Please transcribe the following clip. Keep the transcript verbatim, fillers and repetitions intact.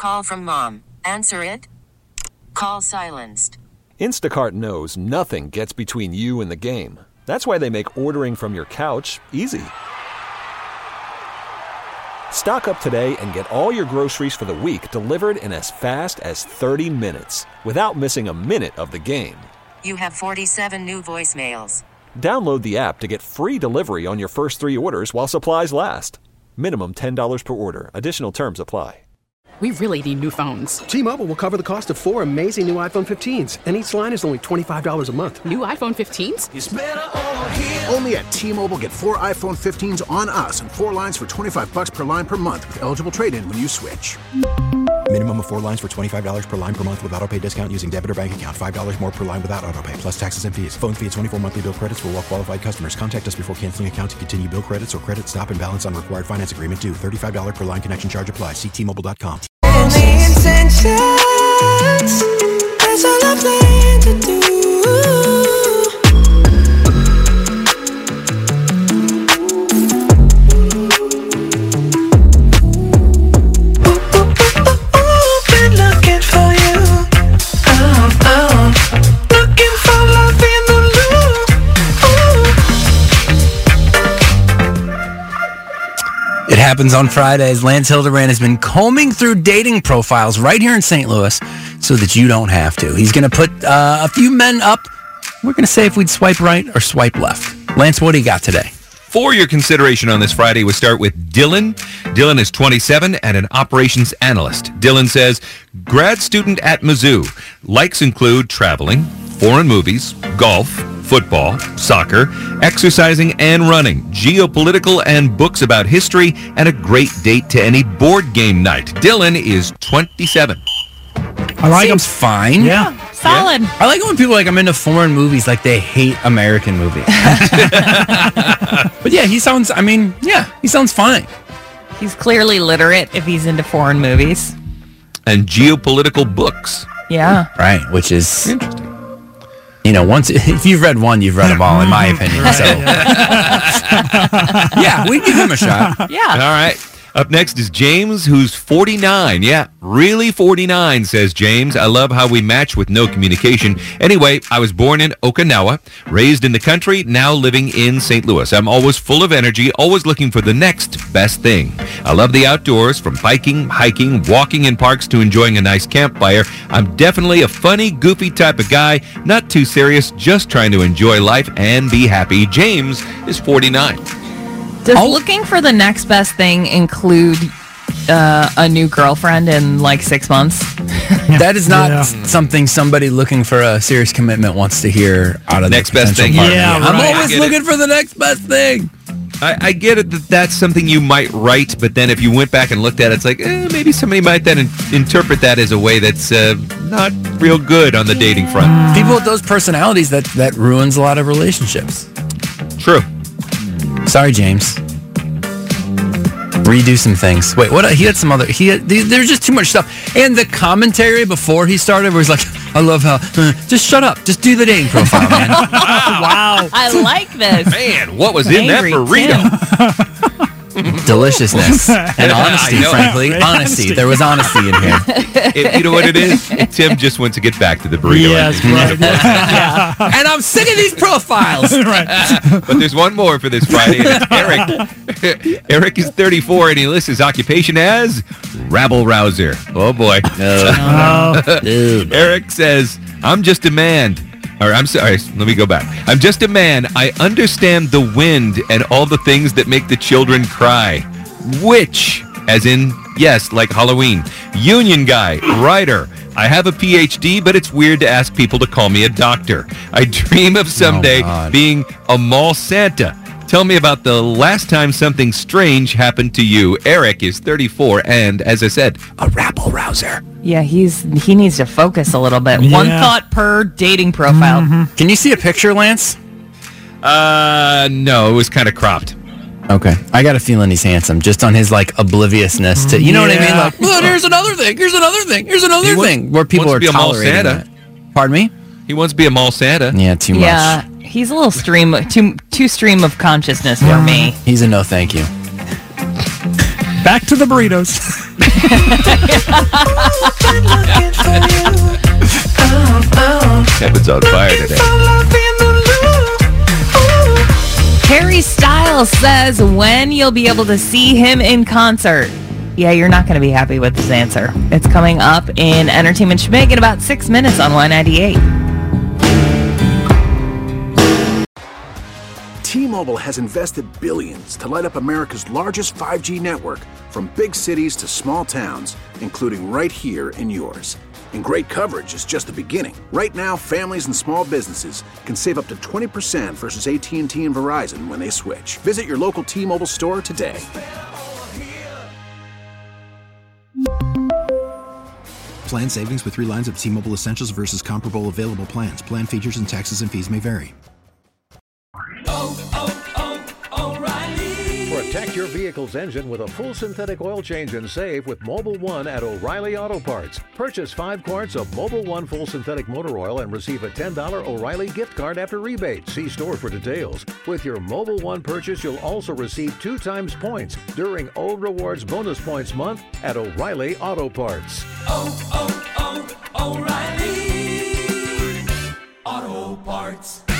call from mom. Answer it. Call silenced. Instacart knows nothing gets between you and the game. That's why they make ordering from your couch easy. Stock up today and get all your groceries for the week delivered in as fast as thirty minutes without missing a minute of the game. You have forty-seven new voicemails. Download the app to get free delivery on your first three orders while supplies last. Minimum ten dollars per order. Additional terms apply. We really need new phones. T-Mobile will cover the cost of four amazing new iPhone fifteens, and each line is only twenty-five dollars a month. New iPhone fifteens? It's better over here. Only at T-Mobile, get four iPhone fifteens on us and four lines for twenty-five bucks per line per month with eligible trade-in when you switch. Minimum of four lines for twenty-five dollars per line per month with autopay discount using debit or bank account. five dollars more per line without autopay, plus taxes and fees. Phone fee at twenty-four monthly bill credits for well-qualified customers. Contact us before canceling account to continue bill credits or credit stop and balance on required finance agreement due. thirty-five dollars per line connection charge applies. See T Mobile dot com. Intentions, that's all I plan to do. Been looking for you, oh, oh. Looking for love in the loop. It happens on Fridays. Lance Hildebrand has been combing through dating profiles right here in Saint Louis so that you don't have to. He's going to put uh, a few men up. We're going to say if we'd swipe right or swipe left. Lance, what do you got today? For your consideration on this Friday, we start with Dylan. Dylan is twenty-seven and an operations analyst. Dylan says, grad student at Mizzou. Likes include traveling, foreign movies, golf, football, soccer, exercising and running, geopolitical and books about history, and a great date to any board game night. Dylan is twenty-seven. I like Seems him. fine. Yeah. Solid. Yeah. I like it when people are like, I'm into foreign movies, like they hate American movies. But yeah, he sounds, I mean, yeah, he sounds fine. He's clearly literate if he's into foreign movies. And geopolitical books. Yeah. Right, which is interesting. You know, once if you've read one, you've read them all, in my opinion. Right, so, yeah. yeah, we give him a shot. Yeah. All right. Up next is James, who's forty-nine. Yeah, really forty-nine, says James. I love how we match with no communication. Anyway, I was born in Okinawa, raised in the country, now living in Saint Louis. I'm always full of energy, always looking for the next best thing. I love the outdoors, from biking, hiking, walking in parks to enjoying a nice campfire. I'm definitely a funny, goofy type of guy, not too serious, just trying to enjoy life and be happy. James is forty-nine. Does oh. looking for the next best thing include uh, a new girlfriend in like six months? That is not Yeah. something somebody looking for a serious commitment wants to hear out of Next the best thing. partner. Yeah, I'm right. always I get looking it. for the next best thing. I, I get it that that's something you might write, but then if you went back and looked at it, it's like, eh, maybe somebody might then in- interpret that as a way that's uh, not real good on the dating front. People with those personalities, that, that ruins a lot of relationships. True. Sorry, James. Redo some things. Wait, what? He had some other. He had, there's just too much stuff. And the commentary before he started was like, I love how. Uh, just shut up. Just do the dating profile, man. Wow. I like this. Man, what was in that Angry burrito? Deliciousness and honesty, I know. frankly. Right. Honesty. There was honesty in here. It, you know what it is? Tim just wants to get back to the burrito. Yes, right. Yeah. And I'm sick of these profiles. Right. But there's one more for this Friday, and it's Eric. Eric is thirty-four, and he lists his occupation as rabble-rouser. Oh, boy. Oh. Eric says, I'm just a man. Or I'm sorry, let me go back. I'm just a man. I understand the wind and all the things that make the children cry. Which, as in, yes, like Halloween. Union guy, writer. I have a P H D, but it's weird to ask people to call me a doctor. I dream of someday God. being a mall Santa. Tell me about the last time something strange happened to you. Eric is thirty-four and, as I said, a rabble-rouser. Yeah, he's he needs to focus a little bit. Yeah. One thought per dating profile. Mm-hmm. Can you see a picture, Lance? Uh, no, it was kind of cropped. Okay. I got a feeling he's handsome, just on his, like, obliviousness to, you know what I mean? Yeah. Like, well, here's another thing, here's another thing, here's another He wants- thing, where people wants are to be a mall tolerating Santa. that. Pardon me? He wants to be a mall Santa. Yeah, too much. Yeah, he's a little stream too too stream of consciousness for me. He's a no thank you. Back to the burritos. Kevin's on fire today. Harry Styles says when you'll be able to see him in concert. Yeah, you're not going to be happy with this answer. It's coming up in Entertainment Schmig in about six minutes on Y ninety-eight. T-Mobile has invested billions to light up America's largest five G network, from big cities to small towns, including right here in yours. And great coverage is just the beginning. Right now, families and small businesses can save up to twenty percent versus A T and T and Verizon when they switch. Visit your local T-Mobile store today. Plan savings with three lines of T-Mobile Essentials versus comparable available plans. Plan features and taxes and fees may vary. Protect your vehicle's engine with a full synthetic oil change and save with Mobil one at O'Reilly Auto Parts. Purchase five quarts of Mobil one full synthetic motor oil and receive a ten dollars O'Reilly gift card after rebate. See store for details. With your Mobil one purchase, you'll also receive two times points during O Rewards Bonus Points Month at O'Reilly Auto Parts. Oh, oh, oh, O'Reilly Auto Parts.